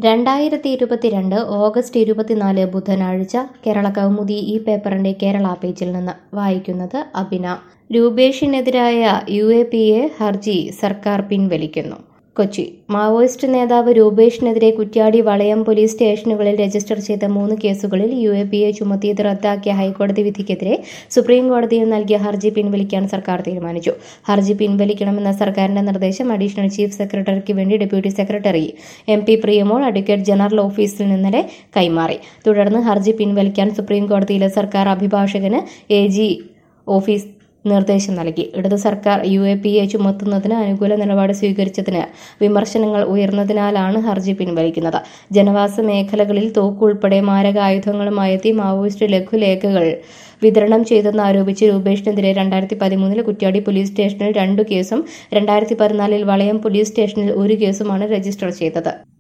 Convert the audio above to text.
2022 August 24 ബുധനാഴ്ച കേരള കൗമുദി ഈ പേപ്പറിന്റെ കേരള പേജിൽ നിന്ന് വായിക്കുന്നത് അബിന. രൂപേഷിനെതിരായ UAPA ഹർജി സർക്കാർ പിൻവലിക്കുന്നു. കൊച്ചി. മാവോയിസ്റ്റ് നേതാവ് രൂപേഷിനെതിരെ കുറ്റ്യാടി വളയം പോലീസ് സ്റ്റേഷനുകളിൽ രജിസ്റ്റർ ചെയ്ത 3 കേസുകളിൽ UAPA ചുമത്തിയത് റദ്ദാക്കിയ ഹൈക്കോടതി വിധിക്കെതിരെ സുപ്രീം കോടതിയിൽ നൽകിയ ഹർജി പിൻവലിക്കാൻ സർക്കാർ തീരുമാനിച്ചു. ഹർജി പിൻവലിക്കണമെന്ന സർക്കാരിന്റെ നിർദ്ദേശം അഡീഷണൽ ചീഫ് സെക്രട്ടറിക്ക് വേണ്ടി deputy secretary MP Priyamol advocate general ഓഫീസിൽ ഇന്നലെ കൈമാറി. തുടർന്ന് ഹർജി പിൻവലിക്കാൻ സുപ്രീം കോടതിയിലെ സർക്കാർ അഭിഭാഷകന് AG ഓഫീസ് നിർദ്ദേശം നൽകി. ഇടതു സർക്കാർ UAPA ചുമത്തുന്നതിന് അനുകൂല നിലപാട് സ്വീകരിച്ചതിന് വിമർശനങ്ങൾ ഉയർന്നതിനാലാണ് ഹർജി പിൻവലിക്കുന്നത്. ജനവാസ മേഖലകളിൽ തോക്ക് ഉൾപ്പെടെ മാരകായുധങ്ങളുമായെത്തി മാവോയിസ്റ്റ് ലഘുലേഖകൾ വിതരണം ചെയ്തെന്ന് ആരോപിച്ച് രൂപേഷിനെതിരെ 2013 കുറ്റ്യാടി പോലീസ് സ്റ്റേഷനിൽ 2 കേസും 2014 വളയം പോലീസ് സ്റ്റേഷനിൽ 1 കേസുമാണ് രജിസ്റ്റർ ചെയ്തത്.